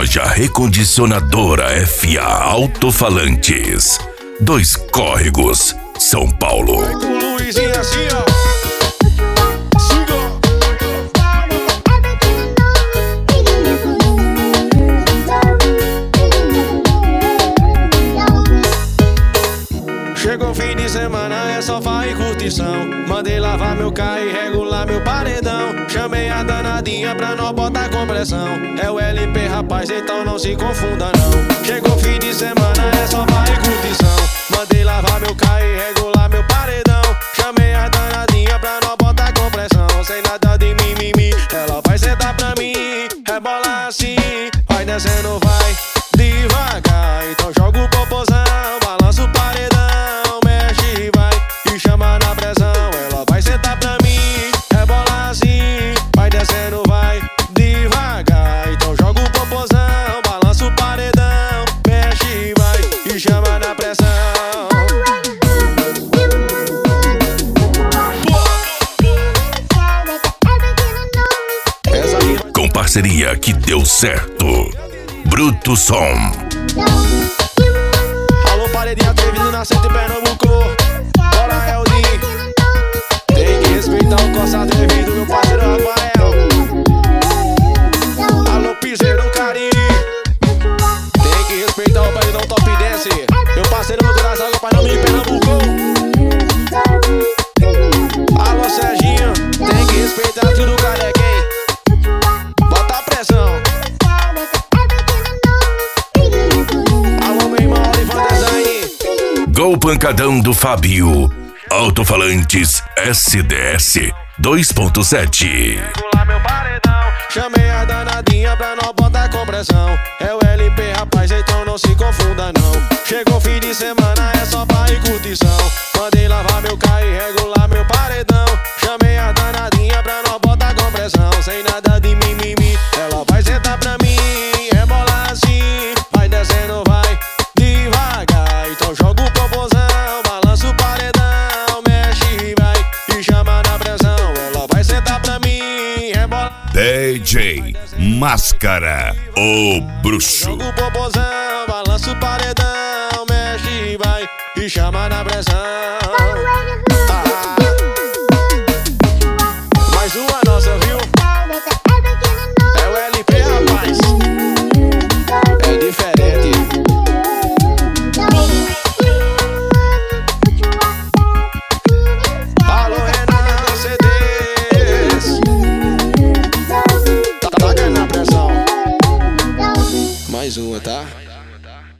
Loja Recondicionadora FA Alto-Falantes. 2 Córregos, São Paulo. Vai com o Luizinho assim, ó. Chegou fim de semana, é sofá e curtição. Mandei lavar meu carro e regular meu paredão. Chamei a danadinha pra não botar compressão. É o LP, rapaz, então não se confunda não. Chegou fim de semana, é sofá e curtição. Mandei lavar meu carro e regular meu paredão. Chamei a danadinha pra não botar compressão. Sem nada de mimimi, ela vai sentar pra mim. Rebola assim, vai descendo, vai devagar. Então joga o popozão, balança o paredão. Chama na pressão, ela vai sentar pra mim. Rebola assim, vai descendo, vai devagar. Então joga o popozão, balança o paredão. Mexe, vai e chama na pressão. Com parceria que deu certo. Bruto Som. Alô, paredinha atrevido, nascente em Pernambuco. Bora, Eldinho. Tem que respeitar o Costa atrevido, meu parceiro Rafael. Alô, piseiro Cari. Tem que respeitar o paredão Top Dance. Meu parceiro Lucas das Águas, Pai de Pernambuco. Alô, Serginho. Tem que respeitar tudo, carequém. Bota a pressão. Alô, meu irmão Olivan Design. Gol Pancadão do Fábio. Alto-Falantes SDS 2.7. Regular meu paredão. Chamei a danadinha pra não botar compressão. É o LP, rapaz, então não se confunda não. Chegou fim de semana, é só pá e curtição. Mandei lavar meu carro e regular meu paredão. Chamei a danadinha pra não botar compressão. Sem nada de mimimi, ela vai sentar pra mim. Rebola assim, vai descendo, vai devagar. Então joga o popozão, balança o paredão. Chama na pressão, ela vai sentar pra mim. Rebola DJ Máscara, o bruxo. joga o popozão, balança o paredão. Mexe, vai e chama na pressão. Mais uma nossa, viu? É o LP, rapaz. É diferente. Alô, Renan CDs. Tá ganhando a pressão. Mais uma, tá?